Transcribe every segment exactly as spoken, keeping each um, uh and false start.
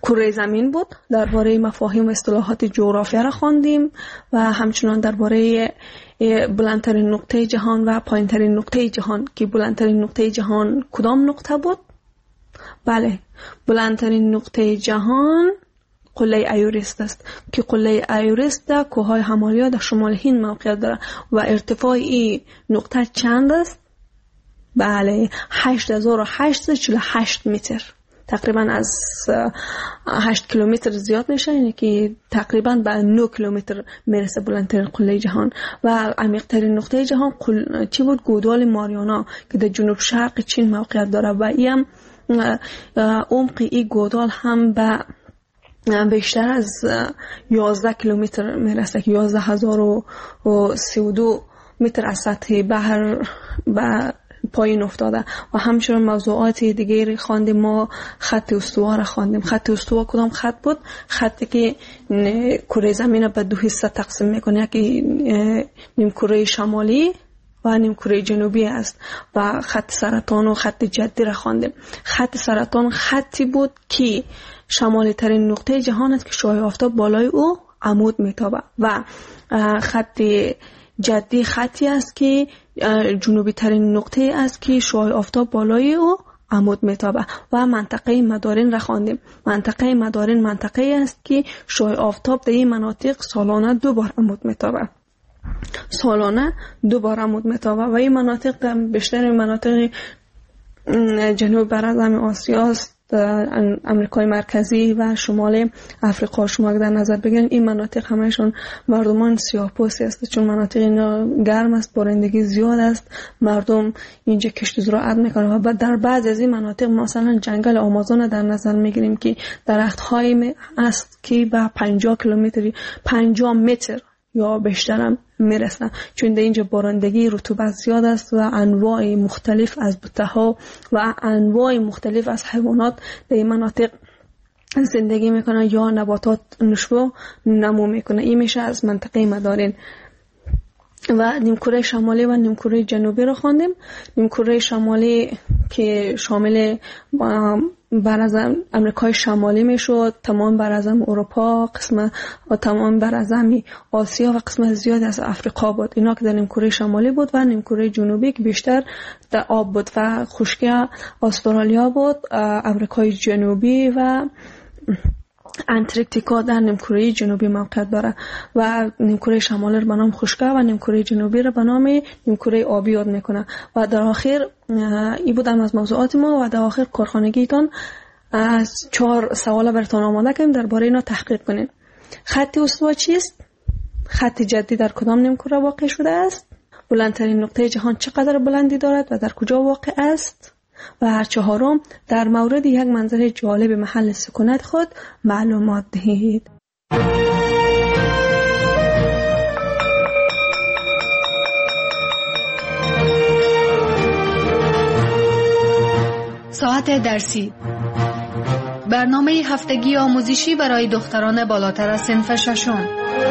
کره زمین بود. درباره مفاهیم و اصطلاحات جغرافیا را خواندیم و همچنان درباره بلندترین نقطه جهان و پایینترین نقطه جهان که بلندترین نقطه جهان کدام نقطه بود؟ بله، بلندترین نقطه جهان قله ایورست است که قله ایورست در کوههای همالیا در شمال هند موقعیت دارد و ارتفاع این نقطه چند است؟ بله، هشت هزار و هشتصد و چهل و هشت متر. تقریبا از هشت کیلومتر زیاد میشه، یعنی که تقریبا به نه کیلومتر میرسه بلندترین قله جهان. و عمیق‌ترین نقطه جهان قل... چی بود؟ گودال ماریانا که در جنوب شرق چین موقعیت داره و این عمق این گودال هم به بیشتر از یازده کیلومتر میرسه که یازده هزار و سی و دو متر از سطح بحر به پایین افتاده. و همچنین موضوعات دیگری خواندیم. ما خط استوا را خواندیم. خط استوا کدام خط بود؟ خطی که کره زمین به دو حصه تقسیم میکنه، یکی نیم کره شمالی و نیم کره جنوبی است. و خط سرطان و خط جدی را خواندیم. خط سرطان خطی بود که شمالی ترین نقطه جهان است که شعاع آفتاب بالای او عمود میتابه و خط جدی خطی است که جنوبی ترین نقطه است که شعاع آفتاب بالای او عمود میتابه. و منطقه مدارین را خواندیم. منطقه مدارین منطقه است که شعاع آفتاب در این مناطق سالانه دو بار عمود میتابه. سالانه دو بار عمود میتابه و این مناطق در بیشتر مناطق جنوب براعظم آسیا است، امریکای مرکزی و شمال افریقا. شما در نظر بگیرید این مناطق همهشون مردمان سیاه‌پوستی است، چون مناطق اینا گرم است، بارندگی زیاد است، مردم اینجا کشت و زراعت میکنن. و در بعض از این مناطق مثلا جنگل آمازون در نظر میگیریم که درخت‌های است که به پنجاه کیلومتر پنجاه متر یا بیشتر هم میرسن، چون در اینجا بارندگی رطوبت زیاد است و انواع مختلف از بوته‌ها و انواع مختلف از حیوانات در این مناطق زندگی میکنن یا نباتات نشو نمو میکنه. این میشه از منطقه مدارین. و نیمکره شمالی و نیمکره جنوبی رو خواندیم. نیمکره شمالی که شامل براعظم امریکای شمالی میشد، تمام براعظم اروپا، قسم و تمام براعظم آسیا و قسم زیادی از افریقا بود. اینا که در نیمکره شمالی بود. و نیمکره جنوبی که بیشتر در آب بود و خشکی استرالیا بود، امریکای جنوبی و انتارکتیکا در نیمکره جنوبی موقعیت داره. و نیمکره شمالی رو به نام خشکی و نیمکره جنوبی رو به نام نیمکره آبی یاد میکنه. و در آخر این بودم از موضوعات ما و در آخر کارخانگیتان از چهار سوال براتون آماده کردیم، درباره اینا تحقیق کنین. خط استوا چیست؟ خط جدی در کدام نیمکره واقع شده است؟ بلندترین نقطه جهان چقدر بلندی دارد و در کجا واقع است؟ و چهارم، در مورد یک منظره جالب محل سکونت خود معلومات دهید. ساعت درسی، برنامه هفتگی آموزشی برای دختران بالاتر از صنف ششم.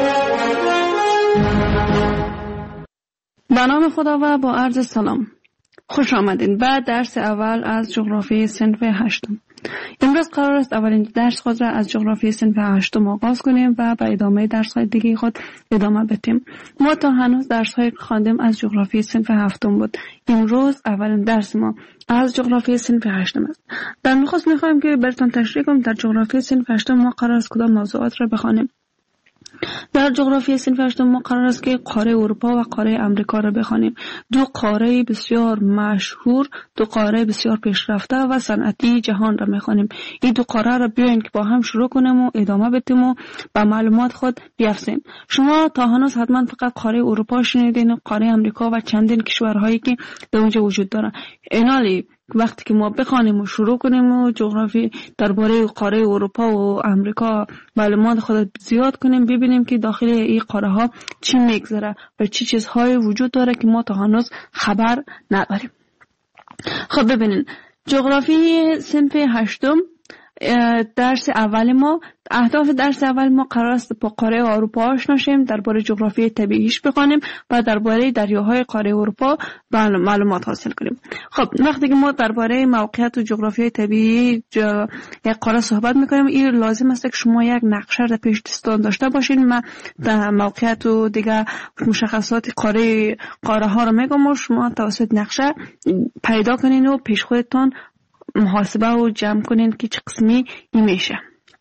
به نام خدا و با عرض سلام، خوش آمدین به درس اول از جغرافی صنف هشتم. امروز قرار است اولین درس خود را از جغرافی صنف هشتم آغاز کنیم و به ادامه درس های دیگه خود ادامه بدیم. ما تا هنوز درس های خواندیم از جغرافی صنف هفتم بود. امروز اولین درس ما از جغرافی صنف هشتم است. در نخست میخوایم که براتون تشریح کنم در جغرافی صنف هشتم ما قرار است کدام موضوعات را بخوانیم. در جغرافی صنف هشتم ما قرار است که قاره اروپا و قاره امریکا را بخوانیم. دو قاره بسیار مشهور، دو قاره بسیار پیشرفته و صنعتی جهان را میخوانیم. این دو قاره را بیاین که با هم شروع کنیم و ادامه بدیم و با معلومات خود بیافزاییم. شما تا هنوز حتما فقط قاره اروپا شنیدین، قاره امریکا و چندین کشورهایی که در اونجا وجود دارن. اینالی وقتی که ما بخوانیم و شروع کنیم و جغرافی درباره قاره اروپا و امریکا معلومات خود زیاد کنیم، ببینیم که داخل این قاره ها چی میگذره و چی چیزهای وجود داره که ما تا هنوز خبر نداریم. خب ببینین، جغرافی صنف هشتم درس اول ما اهداف درس اول ما قرار است با قاره اروپا آشنا شیم، درباره جغرافی طبیعیش بخوانیم و درباره دریاهای قاره اروپا معلومات حاصل کنیم. خب وقتی که ما درباره موقعیت و جغرافی طبیعی یک قاره صحبت میکنیم، این لازم است که شما یک نقشه را پیش دستان داشته باشین. من در موقعیت و دیگه مشخصات قاره قاره ها رو میگم و شما توسط نقشه پیدا کنین و پیش خودتان محاسبه و جمع کنین که چه قسمی این میشه.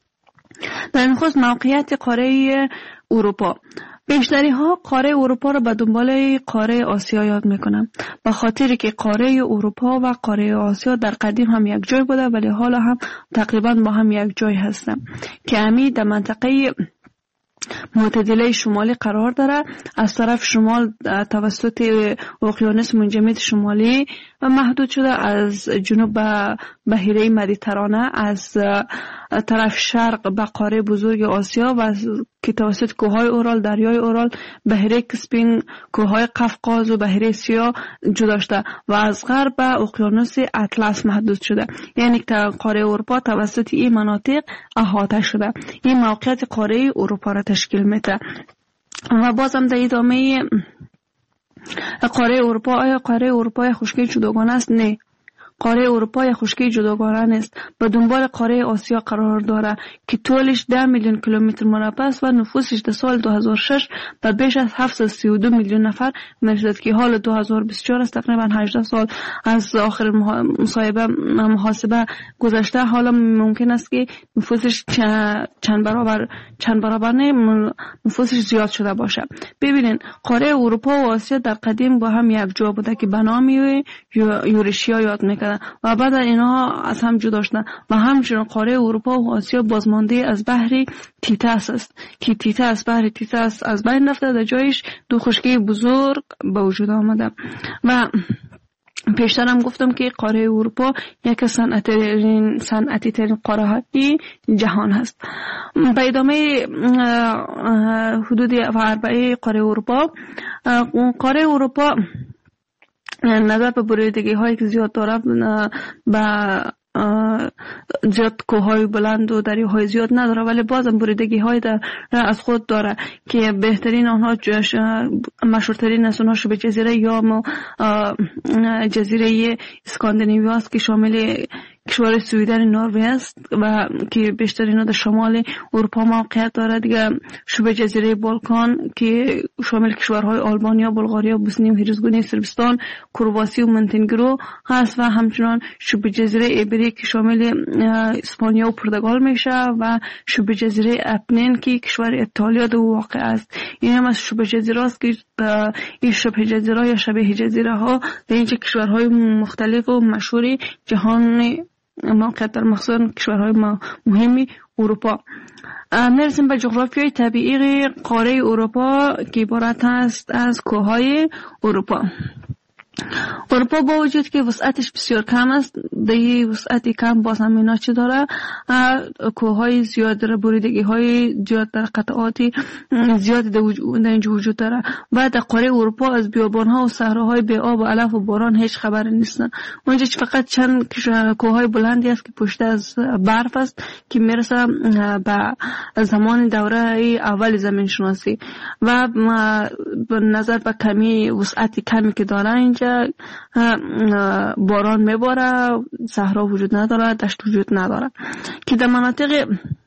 در نخست موقعیت قاره اروپا. بیشتری ها قاره اروپا را به دنبال قاره آسیا یاد میکنن، به خاطر که قاره اروپا و قاره آسیا در قدیم هم یک جای بوده ولی حالا هم تقریبا با هم یک جای هستن که همی در منطقه معتدله شمالی قرار داره. از طرف شمال توسط اقیانوس منجمد شمالی و محدود شده، از جنوب به بحیره مدیترانه، از طرف شرق به قاره بزرگ آسیا و که توسط کوههای اورال، دریای اورال، بحیره کسپین، کوههای قفقاز و بحیره سیاه جدا شده و از غرب به اقیانوس اطلس محدود شده. یعنی که قاره اروپا توسط این مناطق احاطه شده. این موقعیت قاره اروپا را تشکیل میده. و بازم در ادامه قاره اروپا، آیا قاره اروپا خشکی جداگانه است؟ نه، قاره اروپا یک خشکی جداگانه نیست. به دنبال قاره آسیا قرار داره که طولش ده میلیون کیلومتر مربع است و نفوسش در سال دو هزار و شش به بیش از هفتصد و سی و دو میلیون نفر میرسد که حال دو هزار و بیست و چهار است، تقریبا هجده سال از آخر مصاحبه محاسبه گذشته. حالا ممکن است که نفوسش چند برابر چند برابر نه نفوسش زیاد شده باشه. ببینین قاره اروپا و آسیا در قدیم با هم یک جا بوده که به نام یورشیا یاد میکنه و بعد اینها از هم جدا شدن و همچنین قاره اروپا و آسیا بازمانده از بحر تیتاس است که تیتاس بحر تیتاس از بین رفته، در جایش دو خشکی بزرگ به وجود آمده. و پیشتر هم گفتم که قاره اروپا یک صنعتی صنعتی ترین قاره های جهان هست. به ادامه حدود و اربعه قاره اروپا، قاره اروپا نظر به بریدگی هایی که زیاد داره، به زیاد کوههای بلند و دریاهای زیاد نداره ولی بازم بریدگی های در از خود داره که بهترین آنها مشهورترین از اونها شبه جزیره یا جزیره اسکاندیناوی است که شامل کشور سویدن نروژ است و که بیشترین در شمال اروپا موقعیت داره. دیگه شبه جزیره بالکان که شامل کشورهای آلبانیا، بلغاریا، بوسنی و هرزگونی، صربستان، کرواسی و مونتنگرو هست و همچنان شبه جزیره ایبری که شامل اسپانیا و پرتغال میشه و شبه جزیره اپنین که کشور ایتالیا در واقع است. این هم از شبه جزیره است که این شبه جزیره یا شبه جزیره ها در اینجا کشورهای مختلف و مشهور جهان موقعیت در مخصوص کشورهای مهمی اروپا. میرسیم به جغرافیای طبیعی قاره اروپا که عبارت است از کوههای اروپا. اروپا با وجود که وسعتش بسیار کم است، دیگه وسعتی کم باز هم اینا چه داره؟ کوههای زیاد داره، بریدگی های زیاد داره، قطعاتی زیاد در اینجا وجود داره و در قاره اروپا از بیابان ها و صحراهای بی آب و علف و باران هیچ خبر نیستن. اونجا فقط چند کوههای بلندی است که پشت از برف است که میرسه به زمان دوره اول زمین شناسی و به نظر به کمی وسعتی کمی که داره اینجا باران میباره، صحرا وجود نداره، دشت وجود نداره که در مناطق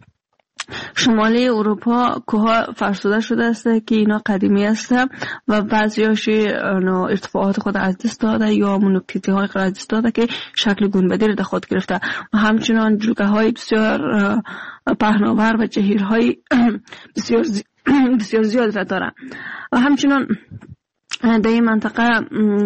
شمالی اروپا کوها فرسوده شده است که اینا قدیمی است و بعضیاش ارتفاعات خود از دست داده یا منوکتی های خود از دست داده که شکل گنبدی را در خود گرفته و همچنان جلگه های بسیار پهناور و جهیرهای بسیار زی... بسیار زیاد را داره و همچنان در این منطقه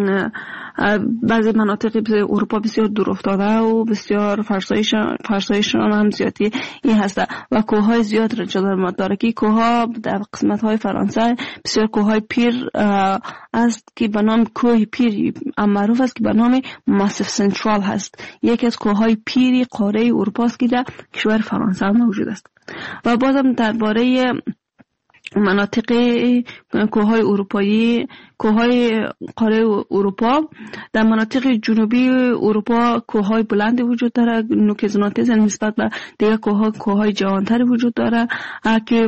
بعضی مناطق اروپا بسیار دور افتاده و بسیار فرسایش فرسایشان هم زیادی این هسته و کوههای زیاد را جدا داره که کوهها در قسمت های فرانسه بسیار کوههای پیر است که به نام کوه پیر معروف است که به نام ماسیف سنترال هست. یکی از کوههای پیری قاره اروپا است که در کشور فرانسه موجود است. و بازم درباره مناطق کوههای اروپایی، کوههای قاره اروپا. در مناطق جنوبی اروپا کوههای بلند وجود داره، نوک زناتیز نسبت به دیگر کوهها کوههای جوانتر وجود داره که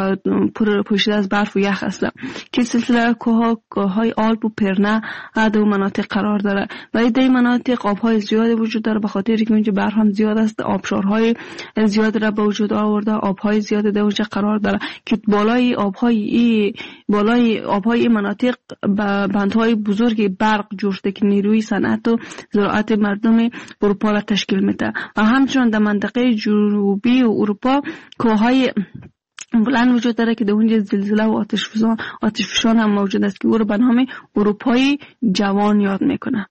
پر پوشیده از برف و یخ هستند که سلسله کوهها کوههای آلپ و پرنه در مناطق قرار داره و در این مناطق آبهای زیاد وجود داره به خاطر که اونجا برف هم زیاد است، آبشارهای زیاد را به وجود آورده، آبهای زیاد در اونجا قرار داره که بالای آبهای ای بالای آبهای این مناطق بندهای بزرگی برق جوش شده که نیروی صنعت و زراعت مردم اروپا را تشکیل میده و همچنین در منطقه جنوبی اروپا کوههای بلند وجود داره که در اونجا زلزله و آتش فشان آتش فشان هم موجود است که او را به نام اروپای جوان یاد میکنه.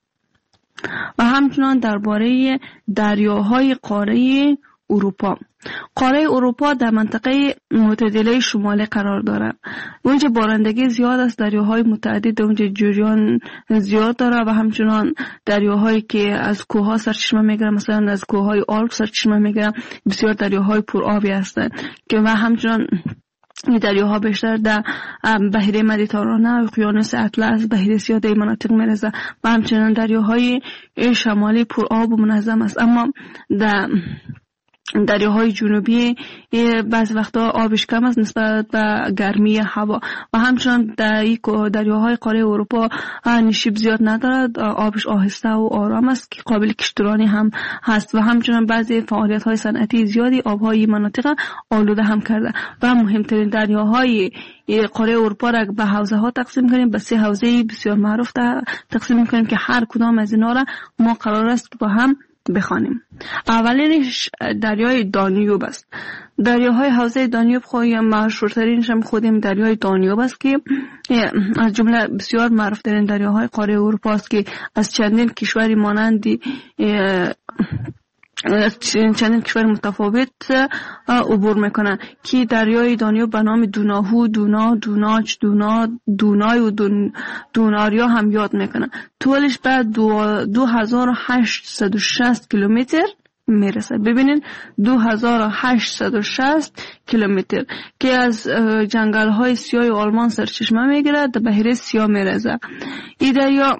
و همچنین درباره دریاهای قاره اروپا. قاره اروپا در منطقه معتدله شمالی قرار دارد. اونجا بارندگی زیاد است، دریاهای متعدد اونجا جریان زیاد داره و همچنان دریاهایی که از کوهها سرچشمه میگیره، مثلا از کوههای آلپ سرچشمه میگیره، بسیار دریاهای پرآبی هستند که و همچنان این دریاها بیشتر در بحیره مدیترانه و اقیانوس اطلس، بحیره سیاه در مناطق میرسه و همچنان دریاهای شمالی پرآب و منظم است. اما در دریاهای جنوبی بعض وقتا آبش کم است نسبت به گرمی هوا و همچنان در دریاهای قاره اروپا نشیب زیاد ندارد، آبش آهسته و آرام است که قابل کشتیرانی هم هست و همچنان بعضی فعالیت های صنعتی زیادی آبهای مناطق آلوده هم کرده. و مهمترین دریاهای قاره اروپا را به حوزه ها تقسیم کنیم، به سه حوزه بسیار معروف تقسیم کنیم که هر کدام از اینا را ما قرار است که با هم بخوانیم. اولینش دریای دانیوب است. دریاهای حوزه دانیوب خود مشهورترینش هم خودیم دریای دانیوب است که از جمله بسیار معروفترین دریاهای قاره اروپا است که از چندین کشوری مانندی چندین کشور متفاوت عبور میکنن که دریای دانیوب به نام دوناهو، دونا، دوناچ، دونا، دونای و دون، دوناریا هم یاد میکنن. طولش به دو, دو هزار و هشتصد و شصت کیلومتر میرسه. ببینین دو هزار و هشتصد و شصت کیلومتر که از جنگل های سیاه آلمان سرچشمه میگیره، در بحیره سیاه میرسه. این دریا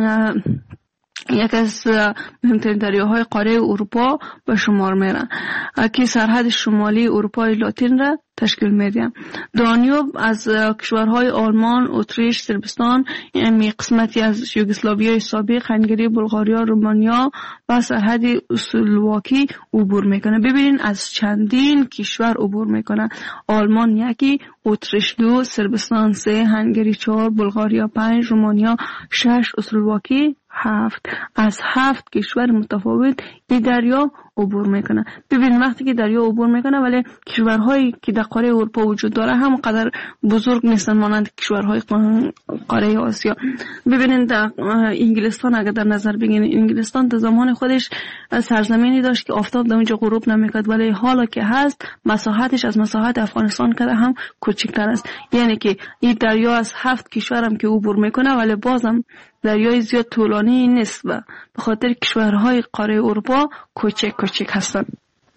یک از مهمترین دریاهای قاره اروپا به شمار میرن که سرحد شمالی اروپای لاتین را تشکیل میده. دانیوب از کشورهای آلمان، اتریش، صربستان، یعنی قسمتی از یوگسلاویای سابق، هنگری، بلغاریا، رومانیا و سرحد اسلواکی عبور میکنه. ببینین از چندین کشور عبور میکنه. آلمان یکی، اتریش دو، صربستان سه، هنگری چهار، بلغاریا پنج، رومانیا شش، اسلواکی هفت. از هفت کشور متفاوت این دریا عبور میکنه. ببین وقتی که دریا عبور میکنه ولی کشورهایی که در قاره اروپا وجود داره هم قدر بزرگ نیستن مانند کشورهای قاره آسیا. ببینید در انگلستان اگر در نظر بگیرید، انگلستان در زمان خودش سرزمینی داشت که آفتاب در اونجا غروب نمیکرد ولی حالا که هست مساحتش از مساحت افغانستان کده هم کوچکتر است. یعنی که این دریا از هفت کشور هم که عبور میکنه ولی بازم دریای زیاد طولانی نیست و به خاطر کشورهای قاره اروپا کوچک کوچک هستند.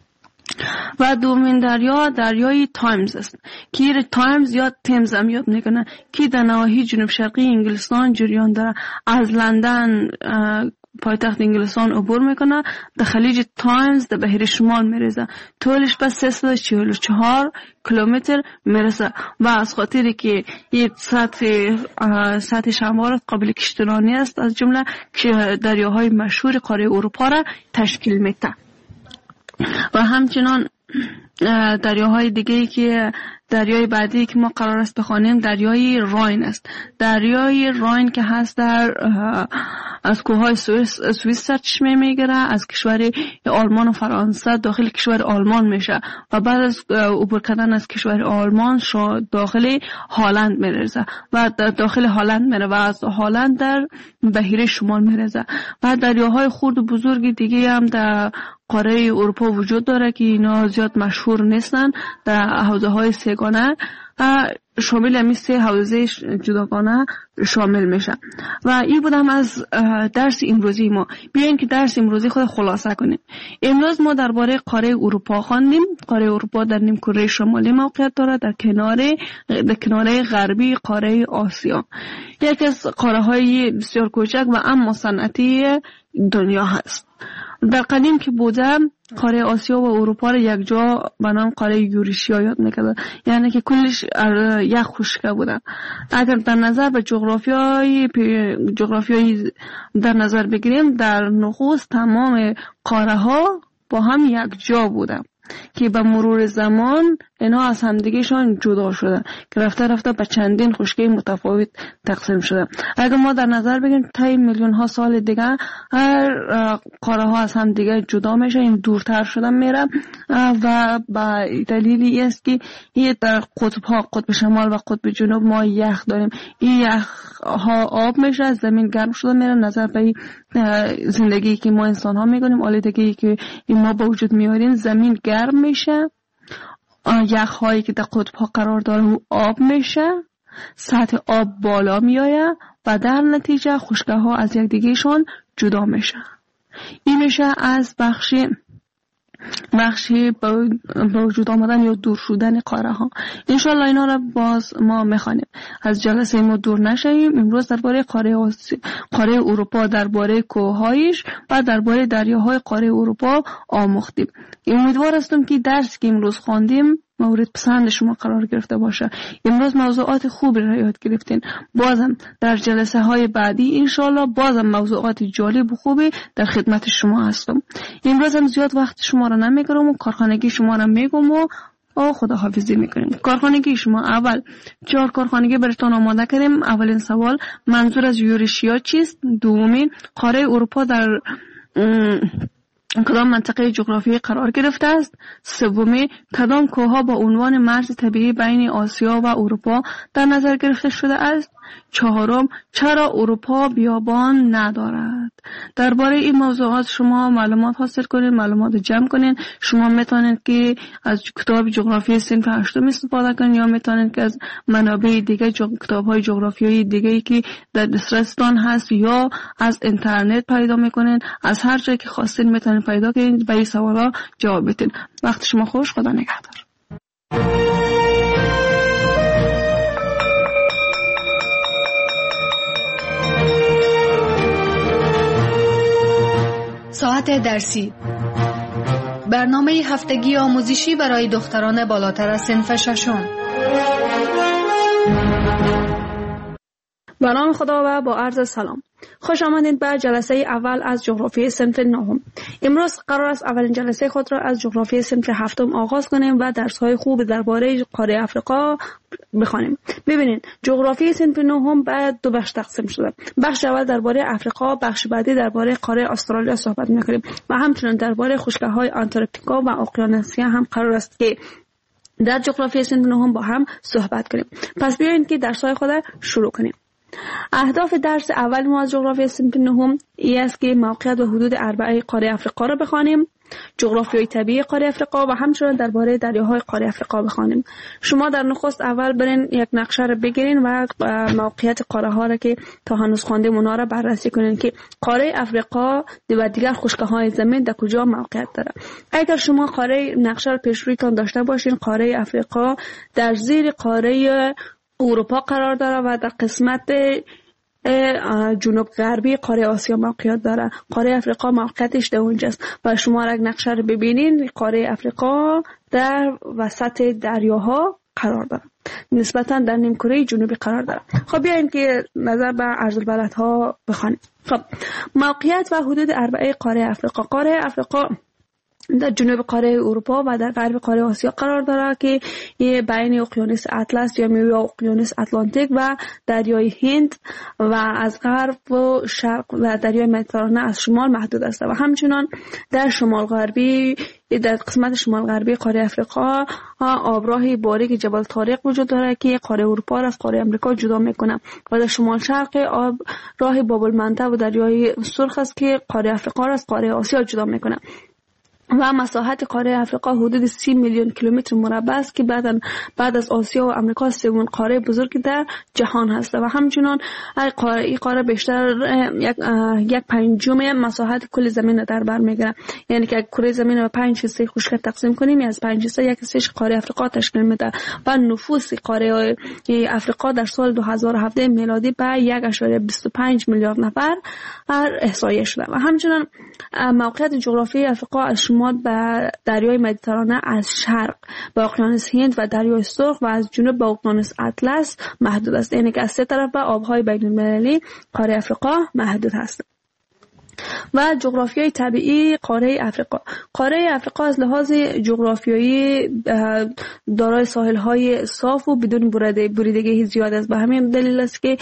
و دومین دریا دریای تایمز است که تایمز یا تمز هم یاد میکنه که در نواحی جنوب شرقی انگلستان جریان داره. از لندن پایتخت انگلستان عبور میکنه، در خلیج تایمز در بحیره شمال میرسه. طولش به سیصد و چهل و چهار کیلومتر میرسه و از خاطری که این سطح سطح هموار قابل کشتیرانی است از جمله دریاهای مشهور قاره اروپا را تشکیل میده. و همچنان دریاهای دیگه‌ای که دریای بعدی که ما قرار است بخوانیم دریای راین است. دریای راین که هست در از کوههای سوئیس سوئیس سرچشمه میگیره، از کشور آلمان و فرانسه داخل کشور آلمان میشه و بعد از عبور کردن از کشور آلمان داخل هلند میرسه و داخل هلند میره و از هلند در بحیره شمال میرسه. و دریاهای خرد و بزرگ دیگه هم در قاره اروپا وجود داره که اینا زیاد مشهور نیستن. در حوزه های سگانه شامل همین سه حوزه جداگانه شامل میشه. و این بودم از درس امروزی ما. بیاین که درس امروزی خود خلاصه کنیم. امروز ما درباره قاره اروپا خواندیم. قاره اروپا در نیمکره شمالی موقعیت داره، در کنار در کناره غربی قاره آسیا. یکی از قاره های بسیار کوچک و اما صنعتی دنیا هست. در قدیم که بودم قاره آسیا و اروپا را یک جا به نام قاره یوریشیا یاد میکرد، یعنی که کلش یک خشکه بودن. اگر در نظر به جغرافیای جغرافیای در نظر بگیریم، در نخست تمام قاره ها با هم یک جا بودن که به مرور زمان اینا از همدیگهشان جدا شدن که رفته رفته به چندین خشکی متفاوت تقسیم شده. اگر ما در نظر بگیریم طی میلیون ها سال دیگه هر قاره ها از هم دیگه جدا میشه، این دورتر شدن میره و به دلیلی است که این در قطب ها، قطب شمال و قطب جنوب ما یخ داریم. این یخ ها آب میشه، زمین گرم شده میره. نظر به زندگی که ما انسان ها میکنیم، آلودگی که ما با وجود میاریم، زمین گرم میشه، یخ هایی که در قطب ها قرار داره آب میشه، سطح آب بالا میآید و در نتیجه خشکه ها از یک دیگهشان جدا میشه. این میشه از بخشی بخشی با وجود آمدن یا دور شدن قاره ها. انشالله اینا را باز ما میخوانیم. از جلسه ما دور نشویم. امروز درباره قاره آسی... قاره اروپا، درباره کوههایش و درباره دریاهای قاره اروپا آموختیم. امیدوار هستم که درس که امروز خواندیم مورد پسند شما قرار گرفته باشه. امروز موضوعات خوبی را یاد گرفتین. بازم در جلسه های بعدی انشالله بازم موضوعات جالب و خوبی در خدمت شما هستم. امروز هم زیاد وقت شما را نمیگیرم و کارخانگی شما را میگم و آه خداحافظی میکنیم. کارخانگی شما اول چهار کارخانگی براتون آماده کردیم. اولین سوال منظور از یوریشیا چیست؟ دومین قاره اروپا در کدام منطقه جغرافیایی قرار گرفته است؟ سومی کدام کوهها با عنوان مرز طبیعی بین آسیا و اروپا در نظر گرفته شده است؟ چهارم چرا اروپا بیابان ندارد؟ درباره این موضوعات شما معلومات حاصل کنید، معلومات جمع کنید. شما میتونید که از کتاب جغرافی صنف هشتم استفاده کنید یا میتونید که از منابع دیگه کتاب‌های جغرافیایی دیگه‌ای که در دسترستان هست یا از اینترنت پیدا میکنید. از هر جایی که خواستین میتونید پیدا کنید، به این سوالا جواب بدید. وقت شما خوش. خدا نگهدار. ساعت درسی، برنامه هفتگی آموزشی برای دختران بالاتر از صنف ششم. به نام خدا و با عرض سلام. خوش آمدید به جلسه اول از جغرافی صنف نهم. امروز قرار است اولین جلسه خود را از جغرافی صنف هفتم آغاز کنیم و درس‌های خوب درباره قاره آفریقا بخوانیم. ببینید جغرافی صنف نهم به دو بخش تقسیم شده. بخش اول درباره آفریقا، بخش بعدی درباره قاره استرالیا صحبت می‌کنیم و همچنین درباره خشکی‌های آنتارکتیکا و اقیانوسیا هم قرار است که در جغرافی صنف نهم با هم صحبت کنیم. پس بیاین که درس‌های خود را شروع کنیم. اهداف درس اول ما از جغرافی صنف نهم این است که موقعیت و حدود اربعه قاره آفریقا را بخوانیم، جغرافیای طبیعی قاره آفریقا و همچنین درباره دریاهای قاره آفریقا بخوانیم. شما در نخست اول برین یک نقشه را بگیرین و موقعیت قاره ها را که تا هنوز خواندیم اونها را بررسی کنین که قاره آفریقا و دیگر خشک‌های زمین در کجا موقعیت داره. اگر شما قاره نقشه را پیش رویتان داشته باشین، قاره آفریقا در زیر قاره اروپا قرار داره و در قسمت جنوب غربی قاره آسیا موقعیت داره. قاره آفریقا موقعیتش در اونجاست و شما را نقشه رو ببینین، قاره آفریقا در وسط دریاها قرار داره، نسبتا در نیمکره جنوبی قرار داره. خب بیاین که نظر به عرض البلدها بخوانیم. خب موقعیت و حدود اربعه قاره آفریقا. قاره آفریقا در جنوب قاره اروپا و در غرب قاره آسیا قرار داره که بین اقیانوس اطلس یا میوه اقیانوس اتلانتیک و دریای هند و از غرب و شرق و دریای مدیترانه از شمال محدود است و همچنان در شمال غربی در قسمت شمال غربی قاره آفریقا آبراه باریک جبل طارق وجود داره که قاره اروپا را از قاره آمریکا جدا میکنه و در شمال شرق آب راه باب المندب و دریای سرخ است که قاره آفریقا را از قاره آسیا جدا میکنه. و مساحت قاره افریقا حدود سی میلیون کیلومتر مربع است که بعد بعد از آسیا و آمریکا سومین قاره بزرگ در جهان هست و همچنان این قاره بیشتر یک یک پنجم مساحت کل زمین در بر میگیره. یعنی که کره زمین رو پنج حصه خشک تقسیم کنیم، از پنج حصه یک حصهش قاره افریقا تشکیل میده و نفوس قاره افریقا در سال دو هزار و هفده میلادی به یک و بیست و پنج میلیارد نفر احصایه شده. و همچنان موقعیت جغرافیایی افریقا از شمال به دریای مدیترانه، از شرق به اقیانوس هند و دریای سرخ و از جنوب به اقیانوس اطلس محدود است. یعنی که از سه طرف به آبهای بین المللی قاره افریقا محدود است. و جغرافیای طبیعی قاره افریقا. قاره افریقا از لحاظ جغرافیایی دارای ساحل‌های صاف و بدون بریدگی زیاد است. به همین دلیل است که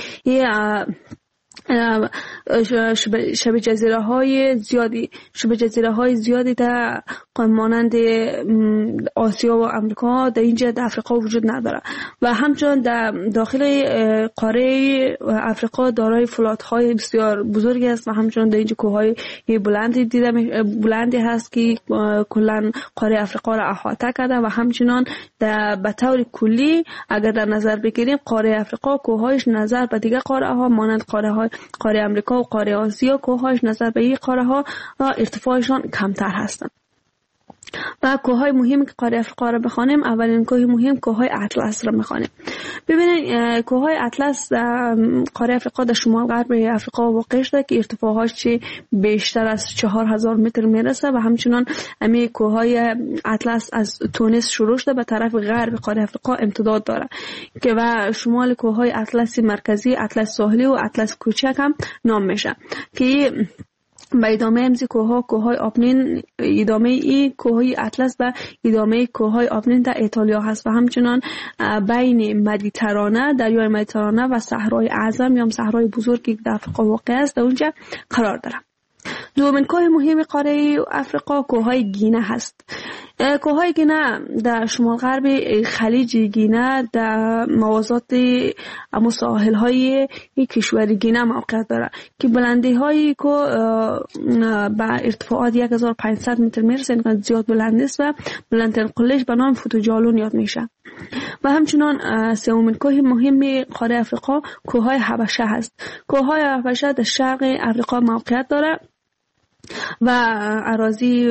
شبه جزیره های زیادی شبه جزیره های زیادی در مانند آسیا و آمریکا در اینجا در افریقا وجود نداره. و همچنان در داخل قاره افریقا دارای فلات های بسیار بزرگی است و همچنان در اینجا کوههای بلندی دیده بلندی هست که کلا قاره افریقا را احاطه کرده. و همچنان در به طور کلی اگر در نظر بگیریم قاره افریقا کوههایش نظر به دیگر قاره ها مانند قاره های قاره امریکا و قاره آسیا کوههایش نظر به این قاره ها ارتفاعشان کمتر هستند. و کوههای مهم که قاره افریقا را بخوانیم، اولین کوه مهم کوههای اطلس را میخوانیم. ببینید کوههای اطلس قاره افریقا در شمال غرب افریقا واقع شده که ارتفاعش بیشتر از چهار هزار متر میرسه و همچنان همین کوههای اطلس از تونس شروع شده به طرف غرب قاره افریقا امتداد داره که و شمال کوههای اطلس مرکزی، اطلس ساحلی و اطلس کوچک هم نام میشه که به ادامه امزی کوها کوهای آپنین، ادامه ای کوهای اطلس و ادامه کوهای آپنین در ایتالیا هست و همچنان بین مدیترانه، دریای مدیترانه و صحرای اعظم یا صحرای بزرگی در افریقا واقع است در اونجا قرار داره. دومین کوه مهم قاره افریقا کوههای گینه هست. کوههای گینه در شمال غرب خلیج گینه در موازات اما ساحل های کشور گینه موقعیت داره که بلندی هایی که به ارتفاعات یک هزار و پانصد متر میرسه، اینقدر زیاد بلند است و بلندترین قلهش به نام فوتوجالون یاد میشه. و همچنان سومین کوه مهم قاره افریقا کوههای حبشه هست. کوههای حبشه در شرق افریقا موقعیت داره و اراضی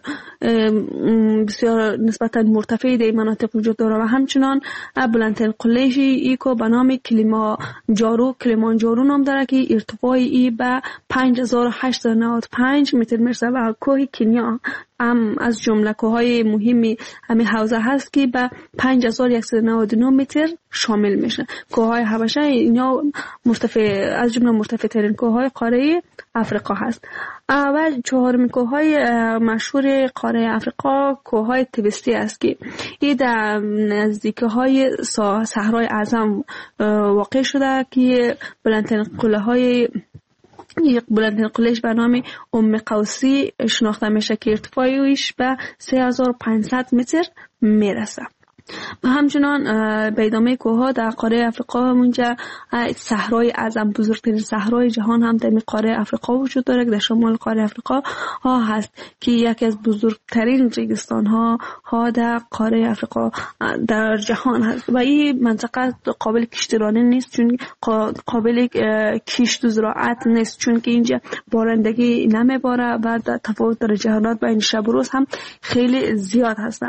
بسیار نسبتا مرتفعی در این مناطق وجود داره و همچنان بلندترین قله‌ای ای که به نام کلیمانجارو کلیمانجارو نام داره که ارتفاعی ای به پنج هزار و هشتصد و نود و پنج متر میرسه و کوه کنیا هم از جمله کوههای مهمی همین حوزه هست که به پنج هزار و صد و نود و نه متر شامل میشه. کوههای حبشه اینا مرتفع از جمله مرتفع ترین کوههای قاره افریقا هست. و چهارمین کوههای مشهور قاره افریقا کوههای تبستی است که این در نزدیکی های صحرای اعظم واقع شده که بلندترین قله های یک بلندترین قلهش به نام ام قوسی شناخته میشه که ارتفاعش به سه هزار و پانصد متر میرسه. و همچنان به ادامه کوهها در قاره افریقا اونجا صحرای اعظم بزرگترین صحرای جهان هم در قاره افریقا وجود داره که در شمال قاره افریقا ها هست که یکی از بزرگترین ریگستان ها ها در قاره افریقا در جهان هست و این منطقه قابل کشتیرانی نیست چون قابل کشت و زراعت نیست چون که اینجا بارندگی نمیباره و تفاوت درجه حرارت بین شب و روز هم خیلی زیاد هستن.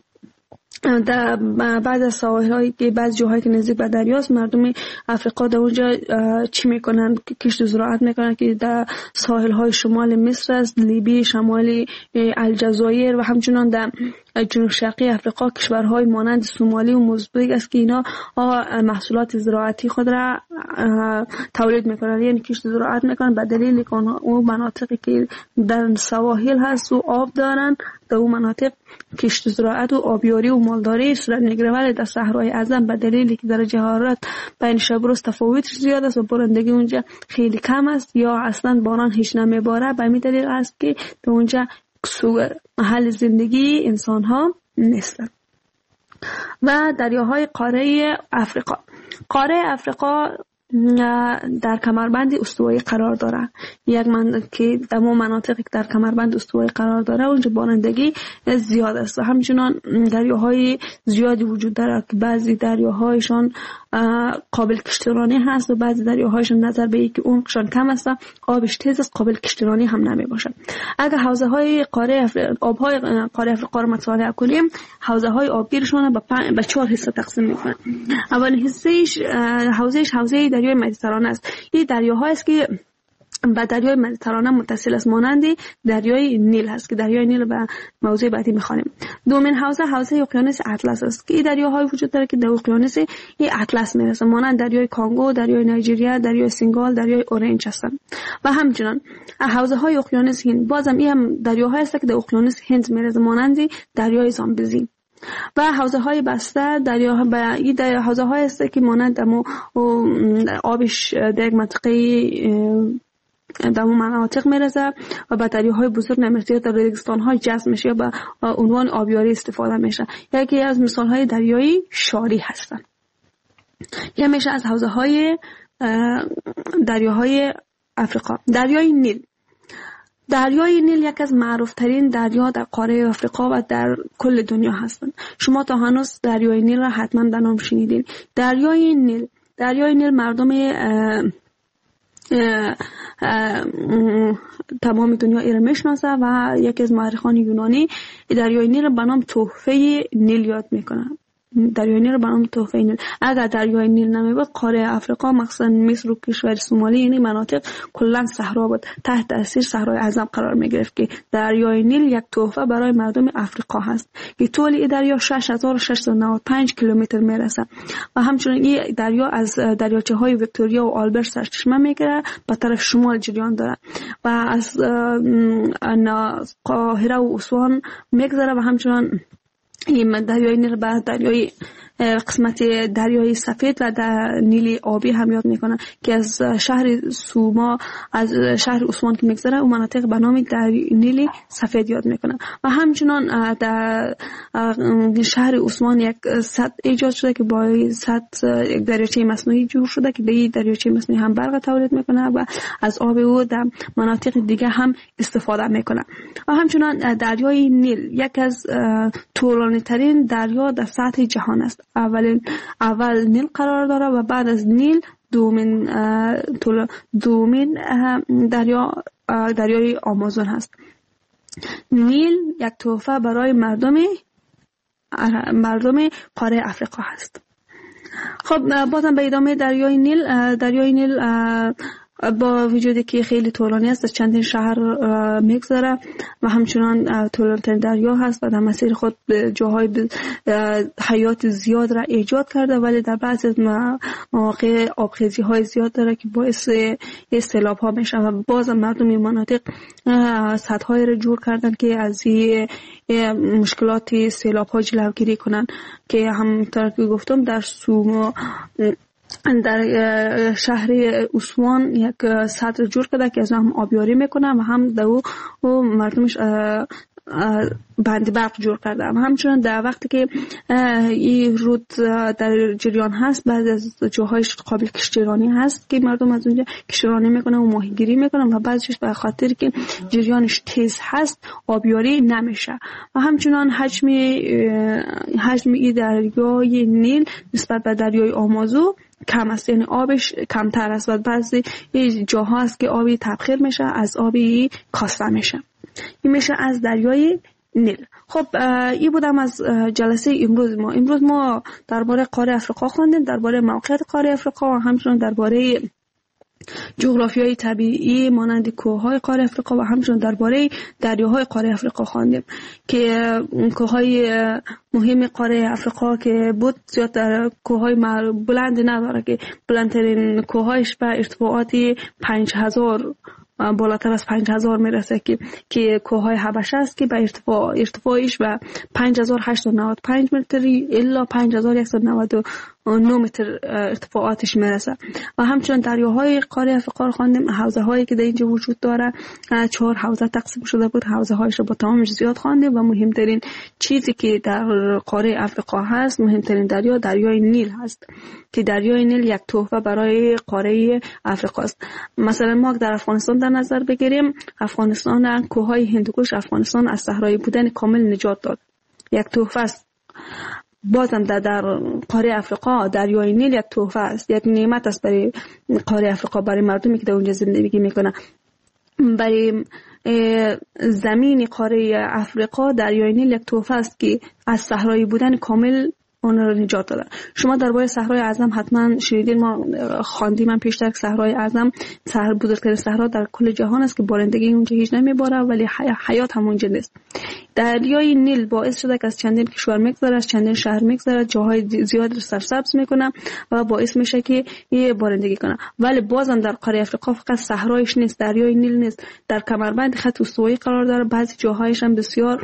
در بعد از ساحل‌هایی که بعض جاهایی که نزدیک به دریاست مردم افریقا در اونجا چی میکنن؟ کشت و زراعت میکنن که در ساحل‌های شمال مصر است، لیبی، شمالی الجزایر و همچنان در جنوب شرقی افریقا کشورهای مانند سومالی و موزامبیک است که اینا محصولات زراعتی خود را تولید میکنن، یعنی کشت و زراعت میکنن به دلیل که اون مناطقی که در سواحل هست و آب دارن در اون مناطق کشت و زراعت و آبیاری و مالداری صورت میگیره، ولی در صحرای اعظم به دلیلی که درجه حرارت بین شب و روز تفاوتش زیاد است و بارندگی اونجا خیلی کم است یا اصلا باران هیچ نمیباره، به همین دلیل است که در اونجا محل زندگی انسان ها نیستند. و دریاهای قاره افریقا. قاره افریقا در کمربند استوایی قرار داره. یک من که در مناطقی که در کمربند استوایی قرار داره اونجا بارندگی زیاد است و همچنان دریاهای زیادی وجود داره که بعضی دریاهایشان قابل کشتیرانی هست و بعضی دریاهایشان نظر به اینکه عمقشان کم است آبش تیز است قابل کشتیرانی هم نمی باشه. اگر حوزه های قاره افریقا آبهای قاره افریقا رو مطالعه کنیم حوزه های آبگیرشان به به چهار حصه تقسیم میکنن. اول حصهش حوزهش حوزه دریای مدیترانه است. این دریاهایی است که با دریای مدیترانه متصل است مانند دریای نیل هست که دریای نیل به موضوع بعدی میخوانیم. دومین حوزه حوزه اقیانوس اطلس است که این دریاهای وجود داره که در اقیانوس اطلس میرسه مانند دریای کانگو، دریای نایجریا، دریای سنگال، دریای اورنج هستند. و همچنان حوزه های اقیانوس هند بازم این هم دریاهایی است که در اقیانوس هند میرسه مانند دریای زامبزی. و حوزه های بسته دریا به این دریا حوزه های است که مانند مو آبش در یک منطقه در اون مناطق میرسه و به دریاهای بزرگ نمیرسه در ریگستان های جذب میشه یا به عنوان آبیاری استفاده میشه. یکی از مثال های دریایی شاری هستن. یه میشه از حوزه های دریاهای افریقا. دریای نیل دریای نیل یک از معروف ترین دریا در قاره افریقا و در کل دنیا هستند. شما تا هنوز دریای نیل را حتما در نام شنیدین. دریای نیل دریای نیل مردم اه اه تمام دنیا ایره میشناسه و یکی از مورخان یونانی دریای نیل را به نام تحفه نیل یاد میکنه. دریای نیل را به نام تحفه نیل. اگر دریای نیل نمیبود قاره افریقا مخصوصا مصر و کشور سومالی یعنی مناطق کلا صحرا بود تحت تاثیر صحرای اعظم قرار میگرفت که دریای نیل یک تحفه برای مردم افریقا هست که طول این دریا شش هزار و ششصد و نود و پنج کیلومتر میرسه و همچنین این دریا از دریاچه های ویکتوریا و آلبرت سرچشمه میگیره به طرف شمال جریان داره و از قاهره و اسوان میگذره و همچنین این دریای نیل به دریای قسمت دریای سفید و در نیل آبی هم یاد میکنه که از شهر سوما از شهر عثمان که میگذره اون مناطق به نام نیل سفید یاد میکنه و همچنان در شهر عثمان یک سد ایجاد شده که با سد یک دریاچه مصنوعی جور شده که به این دریاچه مصنوعی هم برق تولید میکنه و از آب او در مناطق دیگه هم استفاده میکنه و همچنان دریای نیل یک از طولانی ترین دریا در سطح جهان است. اولین اول نیل قرار داره و بعد از نیل دومین دومین دریا دریای آمازون هست. نیل یک تحفه برای مردم مردم قاره افریقا هست. خب بازم به ادامه دریای نیل دریای نیل با وجودی که خیلی طولانی است از چندین شهر میگذره و همچنان طولانی ترین دریا هست و در مسیر خود جاهای حیات زیاد را ایجاد کرده ولی در بعضی از مواقع آبخیزی های زیاد داره که باعث سیلاب ها میشه و باز مردم این مناطق سد های را جور کردن که از این مشکلات سیلاب ها جلوگیری کنن که همونطور که گفتم در سوما در شهر عثمان یک سد جور کرده که از هم آبیاری میکنه و هم در او مردمش بند برق جور کرده و همچنان در وقتی که این رود در جریان هست بعض از جاهایش قابل کشتیرانی هست که مردم از اونجا کشتیرانی میکنن و ماهیگیری میکنن و بعضیش به خاطر که جریانش تیز هست آبیاری نمیشه و همچنان حجم حجم این دریای نیل نسبت به دریای آمازون کم است یعنی آبش کمتر است و بعضی جاها هست که آبی تبخیر میشه از آبی کاسته میشه. این میشه از دریای نیل. خب این بودم از جلسه امروز ما. امروز ما درباره قاره افریقا خواندیم، درباره موقعیت قاره افریقا و همچنین درباره جغرافیای طبیعی مانند کوههای قاره افریقا و همچنین درباره دریاهای قاره افریقا خواندیم که کوههای مهم قاره افریقا که بود زیاد در کوههای بلند نداره که بلندترین کوههایش به ارتفاعات پنج هزار بالاتر از پنج هزار میرسه که که کوههای حبشه است که به ارتفاع ارتفاعش به پنج هزار و هشتصد و نود و پنج متری الا پنج هزار و صد و نود و نه متر ارتفاعاتش میرسه. و همچنین دریاهای قاره افریقا رو خواندیم، حوزه هایی که در اینجا وجود داره چهار حوزه تقسیم شده بود. حوزه هایش رو با تمامش زیاد خواندیم و مهمترین چیزی که در قاره افریقا هست، مهمترین دریا دریای نیل هست که دریای نیل یک تحفه برای قاره افریقا است. مثلا ما در افغانستان در نظر بگیریم، افغانستان کوههای هندوکش افغانستان از صحرایی بودن کامل نجات داد، یک تحفه است. بازم در, در قاره افریقا دریای نیل یک تحفه است، یک نعمت است برای قاره افریقا، برای مردمی که در اونجا زندگی میکنه. برای زمین قاره افریقا دریای نیل یک تحفه است که از صحرایی بودن کامل اون رو نجات داده. شما درباره صحرای اعظم حتما شنیدین، ما خواندیم من پیشتر صحرای اعظم صحرا بزرگترین صحرا در کل جهان است که بارندگی اونجا هیچ نمیباره ولی حیات هم اونجا نیست. دریای نیل باعث شده که از چندین کشور میگذره، از چندین شهر میگذره، جاهای زیاد رو سرسبز میکنه و باعث میشه که یه بارندگی کنه. ولی بازم در قاره افریقا فقط صحرایش نیست، دریای نیل نیست، در کمربند خط استوایی قرار داره، بعضی جاهایش هم بسیار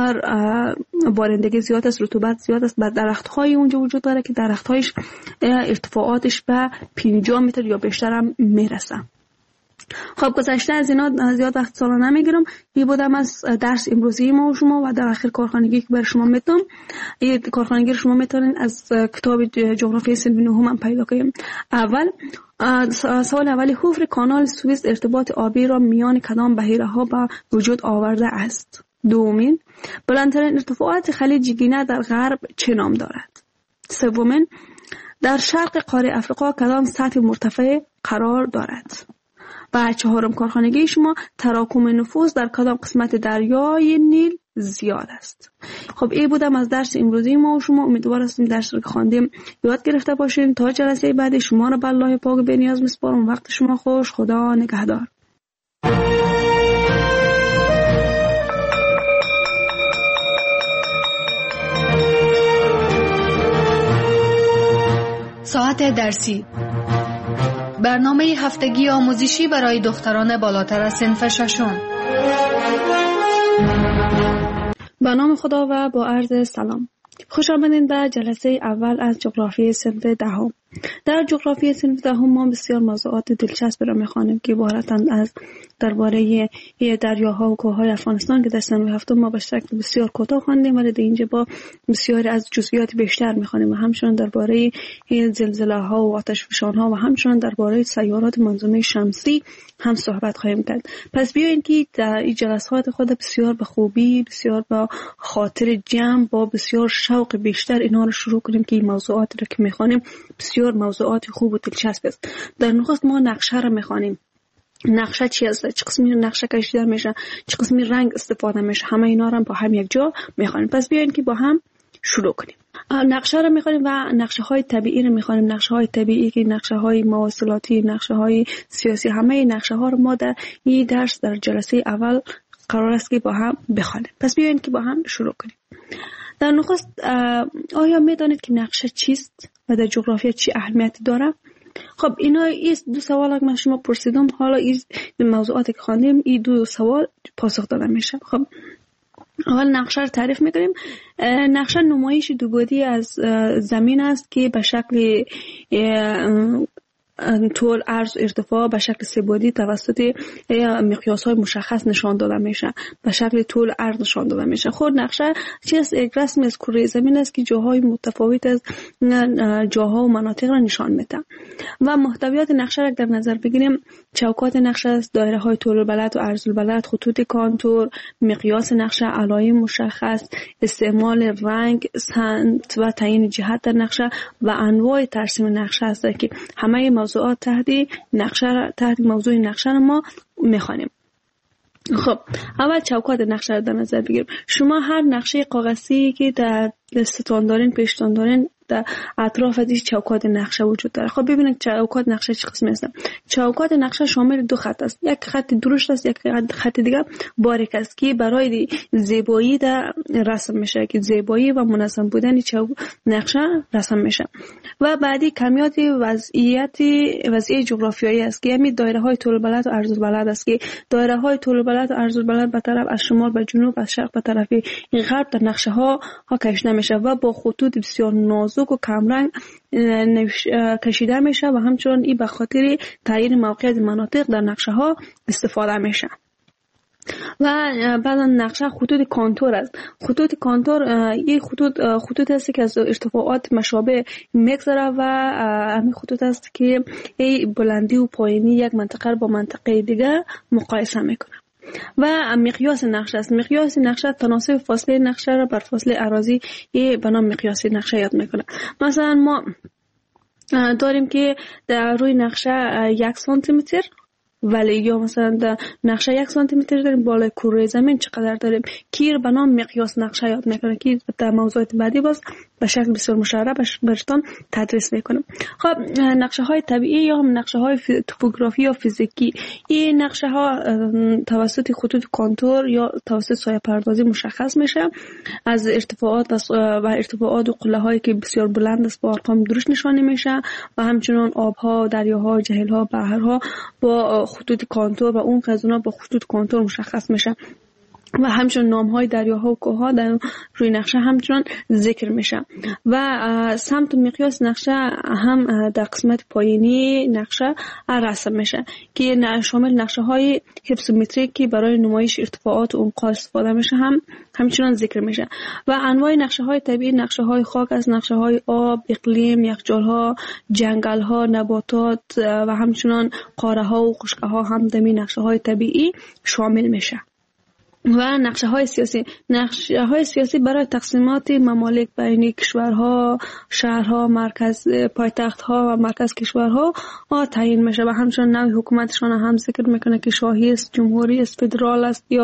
بارندگی زیاد است، رطوبت زیاد است. بعد درخت‌های اونجا وجود داره که درخت‌هایش ارتفاعاتش به پنجاه متر یا بیشتر هم میرسه. خب گذشته از اینا زیاد وقت سالا نمیگیرم. این بودم از درس امروزی ما و شما و در آخر کارخانگی که برای شما میتونم. این کارخانگی رو شما میتونین از کتاب جغرافی صنف نهم هم پیدا کنیم. اول سوال اولی، حفر کانال سوئیس ارتباط آبی را میان کدام بحیره ها به وجود آورده است؟ دومین، بلندترین ارتفاعات خلیج گینه در غرب چه نام دارد؟ سومین، در شرق قاره افریقا کدام سطح مرتفع قرار دارد؟ و چهارم کارخانگی شما، تراکم نفوس در کدام قسمت دریای نیل زیاد است؟ خب این بودم از درس امروزی ما و شما. امیدوار هستم درس رو که خواندیم یاد گرفته باشین. تا جلسه بعد شما رو به الله پاک بی‌نیاز میسپارم. وقت شما خوش. خدا نگهدار. ساعت درسی، برنامه هفتگی آموزشی برای دختران بالاتر از صنف ششم. به نام خدا و با عرض سلام. خوش آمدین به جلسه اول از جغرافی صنف دهم. در جغرافی صنف دهم ما بسیار موضوعات دلچسب را می‌خوانیم که عبارتند از درباره دریاها و کوههای افغانستان که در صنف هفتم ما به شکل بسیار کوتاه خواندیم، ولی در اینجا با بسیاری از جزئیات بیشتر می‌خوانیم و همچنین درباره زلزله‌ها و آتشفشان‌ها و همچنین درباره سیارات منظومه شمسی هم صحبت خواهیم کرد. پس بیاین که در این جلسات خود بسیار به خوبی، بسیار با خاطر جمع، با بسیار شوق بیشتر اینا رو شروع کنیم که این موضوعات رو که می‌خوانیم بسیار موضوعات خوب و دلچسب است. در نخست ما نقشه را می‌خوانیم. نقشه چی است؟ چه قسمی نقشه کشیده میشه؟ چه قسمی رنگ استفاده میشه؟ همه اینا رو با هم یک جا می‌خوانیم. پس بیاین که با هم شروع کنیم. نقشه را می‌خوانیم و نقشه‌های طبیعی را می‌خوانیم. نقشه‌های طبیعی که نقشه‌های مواصلاتی، نقشه‌های سیاسی، همه نقشه‌ها رو ما در این درس در جلسه اول قرار است که با هم بخوانیم. پس بیاین که با هم شروع کنیم. در نخست آیا می‌دانید که نقشه چیست و در جغرافیا چی اهمیتی داره؟ خب اینا این دو سوال که من شما پرسیدم، حالا این موضوعاتی که خواندیم این دو سوال پاسخ داده میشه. خب اول نقشه رو تعریف میکنیم. نقشه نمایش دوبعدی از زمین است که به شکل طول، عرض، ارتفاع به شکل سه‌بعدی توسط مقیاس‌های مشخص نشان داده میشه. به شکل طول، عرض نشان داده میشه. خود نقشه چیست؟ یک رسم از کره زمین است که جاهای متفاوت از جاها و مناطق را نشان میده. و محتویات نقشه را در نظر بگیریم، چوکات نقشه است، دایره‌های طول البلد و عرض البلد، خطوط کانتور، مقیاس نقشه، علائم مشخص، استعمال رنگ، سمت و تعیین جهت در نقشه و انواع ترسیم نقشه است که همه موضوعات تحت نقشه تحت موضوع نقشه ما میخوانیم. خب اول چوکات نقشه رو در نظر بگیریم. شما هر نقشه کاغذی که در دستتان دارین، پیشتان دارین، در اطراف ازش چوکات نقشه وجود داره. خب ببینید چوکات نقشه چه قسمی هستن. چوکات نقشه شامل دو خط است. یک خط درشت است، یک خط دیگه باریک است که برای زیبایی در رسم میشه، که زیبایی و منظم بودن چوک نقشه رسم میشه. و بعدی کمیات وضعیت وضعی جغرافیایی است که همین دایره های طول البلد و عرض البلد است که دایره های طول البلد و عرض البلد به طرف از شمال به جنوب، از شرق به طرف غرب در نقشه ها ها کشیده میشه و با خطوط بسیار نازک نازک و کمرنگ کشیده میشه و همچنین این به خاطر تعیین موقعیت مناطق در نقشه ها استفاده میشه. و بعدا نقشه خطوط کانتور است. خطوط کانتور این خطوط خطوط است که از ارتفاعات مشابه میگذره و همین خطوط است که این بلندی و پایینی یک منطقه با منطقه دیگه مقایسه میکنه. و مقیاس نقشه است. مقیاس نقشه تناسب فاصله نقشه را بر فاصله اراضی به نام مقیاس نقشه یاد میکنه. مثلا ما داریم که در روی نقشه یک سانتی متر، ولی یا مثلا در نقشه یک سانتی متر داریم، بالای کره زمین چقدر داریم، که به نام مقیاس نقشه یاد میکنه که در موضوعات بعدی باز به شکل بسیار مشرح براتون تدریس میکنم. خب نقشه های طبیعی یا هم نقشه های توپوگرافی یا فیزیکی، این نقشه ها توسط خطوط کانتور یا توسط سایه پردازی مشخص میشه. از ارتفاعات و ارتفاعات و قله هایی که بسیار بلند است با ارقام درشت نشانه میشه و همچنین آبها، دریاها، جهیل‌ها، بحرها با خطوط کانتور و اون از اونها با خطوط کانتور مشخص میشه و همچنین نام‌های دریاها و کوه‌ها در روی نقشه همچنین ذکر میشه. و سمت و مقیاس نقشه هم در قسمت پایینی نقشه رسم میشه که شامل نقشه‌های هیپسومتریک که برای نمایش ارتفاعات و عمق استفاده میشه هم همچنین ذکر میشه. و انواع نقشه‌های طبیعی نقشه‌های خاک از نقشه‌های آب، اقلیم، یخچال‌ها، جنگل‌ها، نباتات و همچنین قاره‌ها و خشک‌ها هم در این نقشه‌های طبیعی شامل میشه. و نقشه های سیاسی نقشه های سیاسی برای تقسیمات ممالک بین کشورها، شهرها، مرکز پایتخت ها و مرکز کشورها تعیین میشه و همچنین نوع حکومتشان هم ذکر میکنه که شاهی است، جمهوری است، فدرال است یا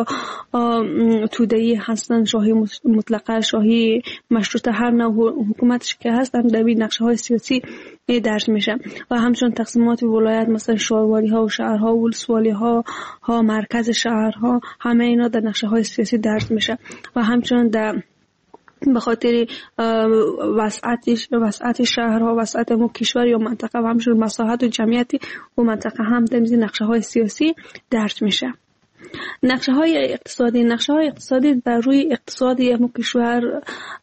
توده‌ای هستند، شاهی مطلقه، شاهی مشروطه، هر نوع حکومتش که هست هم در نقشه های سیاسی درج میشه. و همچنین تقسیمات ولایت مثلا شهرواری ها و شهرها و ولسوالی ها ها مرکز شهرها همه اینا در نقشه های سیاسی درج میشه. و همچنین در به خاطر وسعتش وسعت شهرها، وسعت مو کشور یا منطقه و همچنین مساحت و جمعیت و منطقه هم در نقشه های سیاسی درج میشه. نقشه های اقتصادی نقشه های اقتصادی بر روی اقتصاد یک کشور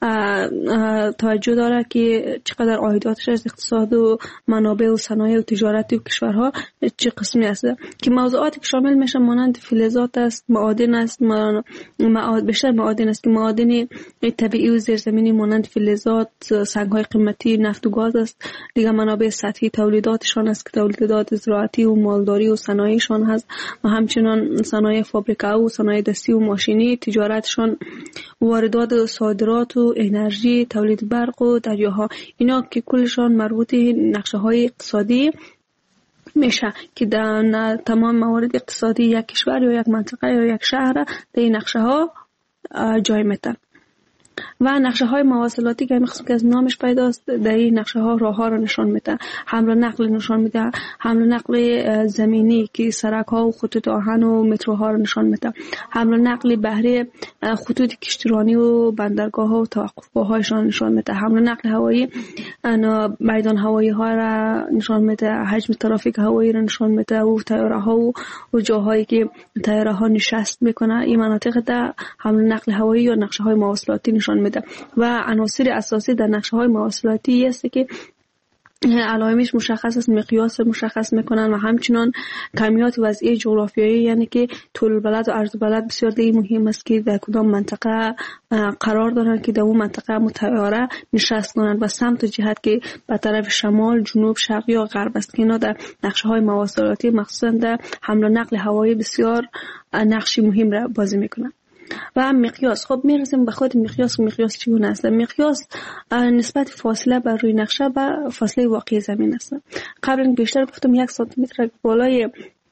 توجه داره که چقدر عایداتش از اقتصاد و منابع و صنایع و تجارت و کشورها چه قسمی است که موضوعاتی که شامل میشه مانند فلزات است، معادن است، معاد بیشتر معادن است که معادن طبیعی و زیرزمینی مانند فلزات، سنگ های قیمتی، نفت و گاز است. دیگه منابع سطحی تولیداتشان است که تولیدات زراعتی و مالداری و صنایعشان هست و همچنین صنایع فابریکه و صنایع دستی و ماشینی، تجارتشان، واردات و صادرات و انرژی، تولید برق و دریاها، اینا که کلشان مربوط نقشه های اقتصادی میشه که در تمام موارد اقتصادی یک کشور یا یک منطقه یا یک شهر در این نقشه ها جای میتن. و نقشه های مواصلاتی که مخصوص که از نامش پیداست در این نقشه ها راه ها را نشان میده، حمل و نقل نشان میده، حمل و نقل زمینی که سرک ها و خطوط آهن و متروها را نشان میده، حمل و نقل بحری، خطوط کشتیرانی و بندرگاه ها و توقفگاه هایشان نشان میده، حمل و نقل هوایی، میدان هوایی ها را نشان میده، حجم ترافیک هوایی را نشان میده و طیاره ها و جاهایی که طیاره ها نشست میکنه. این مناطق در حمل و نقل هوایی یا نقشه های مواصلاتی نشان میده. و عناصر اساسی در نقشه های مواصلاتی است که علائمش مشخص است، مقیاس مشخص میکنن و همچنان کمیات وضعی جغرافیایی، یعنی که طول البلد و عرض البلد بسیار دیگه مهم است که در کدام منطقه قرار دارن که در اون منطقه متعاره نشست کنن و سمت و جهت که به طرف شمال، جنوب، شرق یا غرب است که اینا در نقشه های مواصلاتی مخصوصا در حمل و نقل هوایی بسیار نقشی مهم را بازی میکنن. و مقیاس، خب میرسیم به خود مقیاس. مقیاس چگونه است؟ مقیاس نسبت فاصله بر روی نقشه به فاصله واقعی زمین است. قبلا بیشتر گفتم یک سانتی متر بالای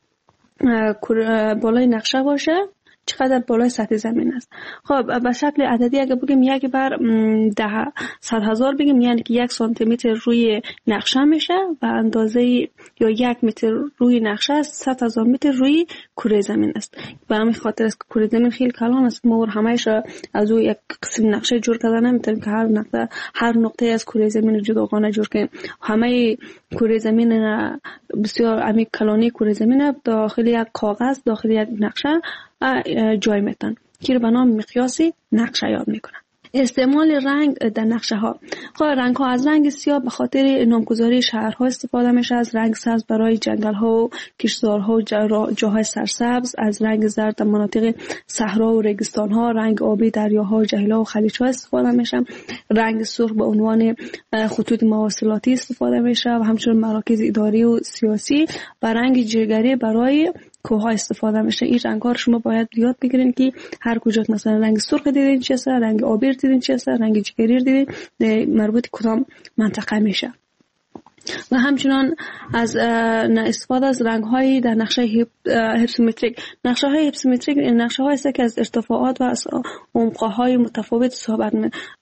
بالای نقشه باشه چقدر بالای سطح زمین است. خب به شکل عددی اگه بگیم یک بر ده صد هزار بگیم، یعنی که یک سانتی متر روی نقشه میشه و اندازه یا یک متر روی نقشه است صد هزار متر روی کره زمین است. به همین خاطر است که کره زمین خیلی کلان است، ما همه‌اش از او یک قسم نقشه جور کردن نمیتونیم که هر نقطه هر نقطه از کره زمین جداگانه جور کنیم. همه کره زمین بسیار عمیق کلانی کره زمین داخل یک کاغذ، داخل یک نقشه جای میتن که به نام مقیاسی نقشه یاد میکنن. استعمال رنگ در نقشه ها. خب رنگ ها از رنگ سیاه به خاطر نامگذاری شهرها استفاده میشه، از رنگ سبز برای جنگل ها و کشتزارها و جاهای سرسبز، از رنگ زرد در مناطق صحرا و ریگستان ها، رنگ آبی دریاها و جهیل ها و خلیج ها استفاده میشه، رنگ سرخ به عنوان خطوط مواصلاتی استفاده میشه و همچنین مراکز اداری و سیاسی، و رنگ جگری برای کوه ها استفاده میشه. این رنگ ها رو شما باید یاد بگیرین که هر کجا مثلا رنگ سرخ دیدین چه است، رنگ آبی دیدین چه است، رنگ جگری دیدین مربوط کدام منطقه میشه. و همچنان از استفاده از رنگ های در نقشه هیپسومتریک. نقشه های هیپسومتریک نقشه های است که از ارتفاعات و از عمق های متفاوت صحبت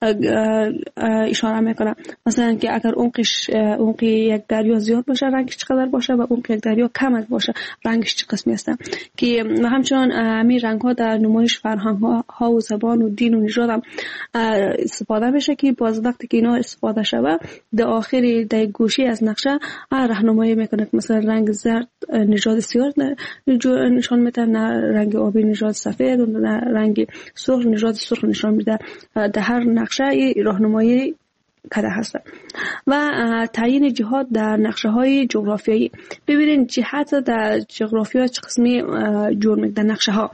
اشاره میکنه. مثلا که اگر عمقش عمق یک دریا زیاد باشه رنگش چقدر باشه و عمق یک دریا کم باشه رنگش چه قسمی است. که و همچنان همین رنگ ها در نمایش فرهنگ ها و زبان و دین و نژاد هم استفاده میشه که باز وقتی که اینا استفاده شوه در آخر در گوشه از نقشه راهنمایی میکنه که مثلا رنگ زرد نژاد سیاه نشان میده، رنگ آبی نژاد سفید و رنگ سرخ نژاد سرخ نشان میده. در هر نقشه راهنمایی کده هست. و تعیین جهات در نقشه های جغرافیایی. ببینید جهت در جغرافیا چه قسمی جور میده در نقشه ها.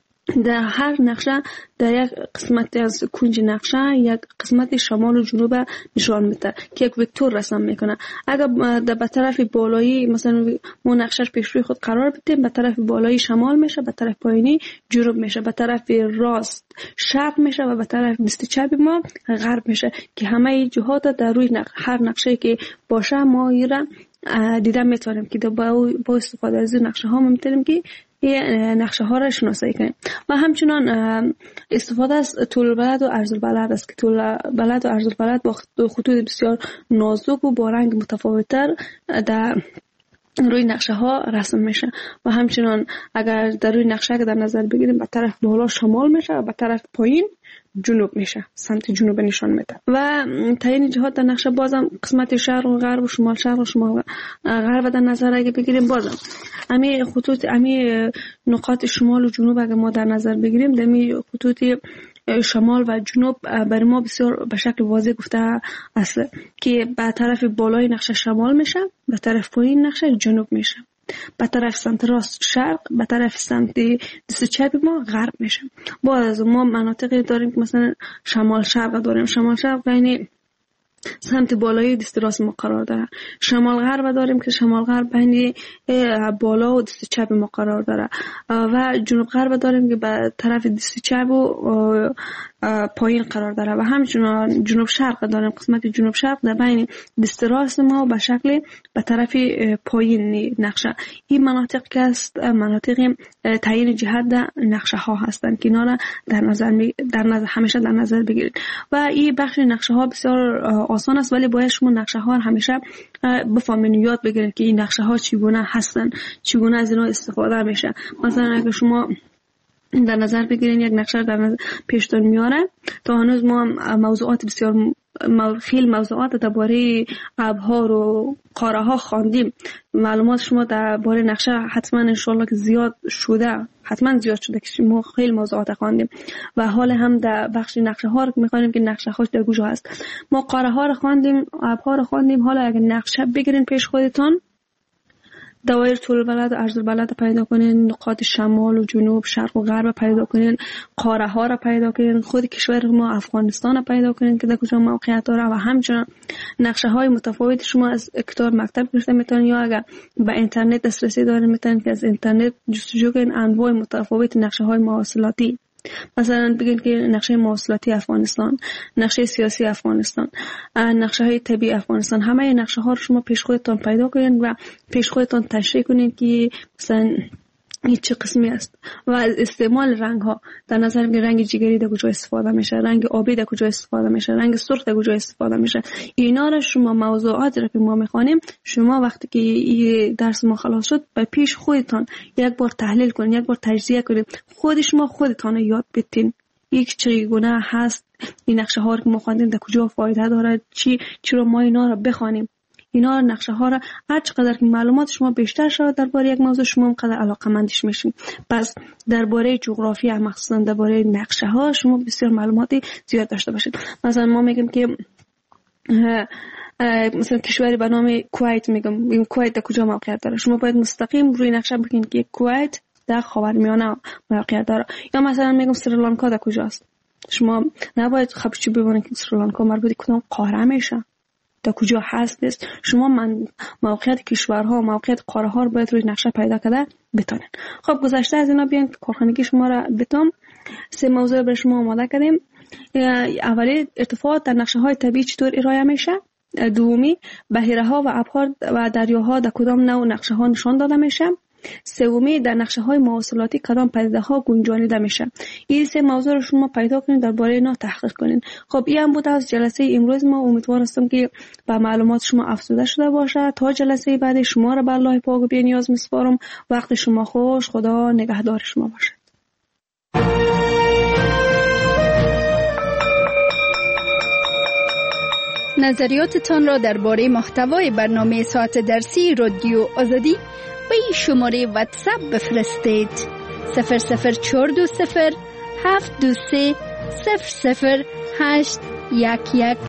در هر نقشه در یک قسمت از کنج نقشه یک قسمت شمال و جنوب نشان میده که یک وکتور رسم میکنه. اگر در به طرف بالایی مثلا ما نقشهش پیش روی خود قرار بدیم، به طرف بالایی شمال میشه، به طرف پایینی جنوب میشه، به طرف راست شرق میشه و به طرف دست چپ ما غرب میشه که همه جهات در روی نق... هر نقشه که باشه ما ایران دیدن میتونیم که با استفاده از نقشه ها میتونیم که این نقشه ها را شناسایی کنیم. و همچنان استفاده از طول البلد و عرض البلد است که طول بلد و عرض البلد با خطوط بسیار نازک و با رنگ متفاوت‌تر در روی نقشه ها رسم میشه. و همچنان اگر در روی نقشه که در نظر بگیریم به طرف بالا شمال میشه و به طرف پایین جنوب میشه، سمت جنوب نشان میده. و تعیین جهات در نقشه بازم قسمت شرق و غرب و شمال شرق و شمال غرب در نظر اگه بگیریم بازم امی خطوط امی نقاط شمال و جنوب اگه ما در نظر بگیریم دمی خطوط شمال و جنوب برای ما بسیار به شکل واضح گفته است که به طرف بالای نقشه شمال میشه، به طرف پایین نقشه جنوب میشه، به طرف سمت راست شرق، به طرف سمت دست چپ ما غرب میشه. باز ما مناطقی داریم که مثلا شمال شرق داریم، شمال شرق بین سمت بالای دست راست ما قرار داره. شمال غرب داریم که شمال غرب بین بالا و دست چپ ما قرار داره. و جنوب غرب داریم که به طرف دست چپ و پایین قرار داره. و همچنین جنوب شرق داریم، قسمت جنوب شرق در بین دست راست ما به شکل به طرف پایین نقشه. این مناطق که است مناطق تعیین جهت در نقشه ها هستند که اینا را در نظر می در نظر همیشه در نظر بگیرید. و این بخش نقشه ها بسیار آسان است ولی باید شما نقشه ها همیشه بفهمین، یاد بگیرید که این نقشه ها چگونه هستند، چگونه از اینا استفاده میشه. مثلا اگه شما در نظر بگیرین یک نقشه در نظر پیشتون میاره تا هنوز ما موضوعات بسیار خیلی موضوعات درباره ابها و قاره ها خواندیم. معلومات شما درباره نقشه حتما ان شاء الله که زیاد شده، حتما زیاد شده که ما خیلی موضوعات خواندیم. و حال هم در بخش نقشه ها رو می‌خوانیم که نقشه هاش در کجا هست. ما قاره ها رو خواندیم، ابها رو خواندیم. حالا اگه نقشه بگیرین پیش خودتون، دوایر طول البلد و عرض البلد پیدا کنین، نقاط شمال و جنوب شرق و غرب پیدا کنین، قاره ها را پیدا کنین، خود کشور ما افغانستان را پیدا کنین که در کجا موقعیت داره. و همچنین نقشه های متفاوت شما از کتاب مکتب گرفته میتونین یا اگر به اینترنت دسترسی دارین میتونین که از اینترنت جستجو کنین انواع متفاوت نقشه های مواصلاتی. مثلا بگین که نقشه مواصلاتی افغانستان، نقشه سیاسی افغانستان، نقشه های طبیعی افغانستان، همه این نقشه ها رو شما پیش خودتان پیدا کنین و پیش خودتان تشریح کنین که مثلا این چه قسمی است. و از استعمال رنگ ها در نظر بگیرید رنگ جگری در کجا استفاده میشه، رنگ آبی در کجا استفاده میشه، رنگ سرخ در کجا استفاده میشه. اینا رو شما موضوعات رو که ما میخوانیم شما وقتی که این درس ما خلاص شد به پیش خودتان یک بار تحلیل کنین، یک بار تجزیه کنین، خود شما خودتان یاد بدین یک چگونه هست این نقشه ها رو که ما خواندیم در کجا فایده داره، چی چرا ما اینا رو بخوانیم. اینا نقشه ها را هر چقدر که معلومات شما بیشتر شود درباره یک موضوع شما اونقدر علاقه‌مندش میشین. پس درباره جغرافی مخصوصا درباره نقشه ها شما بسیار معلوماتی زیاد داشته باشید. مثلا ما میگیم که مثلا کشوری به نام کویت میگم، این کویت در کجا موقعیت داره، شما باید مستقیم روی نقشه ببینید که کویت در خاورمیانه موقعیت داره. یا مثلا میگم سریلانکا در کجاست، شما نباید خبرچی ببینید که سریلانکا مربوط کدام قاره میشه، در کجا هست است. شما من موقعیت کشورها، موقعیت قاره ها رو باید روی نقشه پیدا کرده بتونین. خب گذشته از اینا بیاین کارخانگی شما را بتون سه موضوع برای شما آماده کردیم. اولی ارتفاعات در نقشه های طبیعی چطور ارائه میشه، دومی بحیره ها و ابحار و دریاها در کدام نوع نقشه ها نشان داده میشه، سومی در نقشه های مواصلاتی کدام پدیده ها گنجانیده میشه. این سه موضوع رو شما پیدا کنید، درباره اینا تحقیق کنید. خب این هم بود از جلسه امروز ما. امیدوار هستم که با معلومات شما افزوده شده باشه. تا جلسه بعد شما را به الله پاک و بی‌نیاز میسپارم. وقت شما خوش. خدا نگهدار شما باشه. نظریاتتان را درباره محتوای برنامه ساعت درسی رادیو آزادی به این شماره واتساپ بفرستید: صفر صفر چهار دو صفر هفت دو سه صفر صفر هشت یک یک